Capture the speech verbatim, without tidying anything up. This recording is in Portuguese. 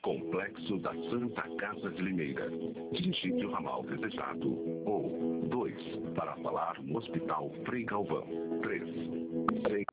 Complexo da Santa Casa de Limeira. Digite o ramal desejado. Ou dois, para falar no Hospital Frei Galvão. três, seis,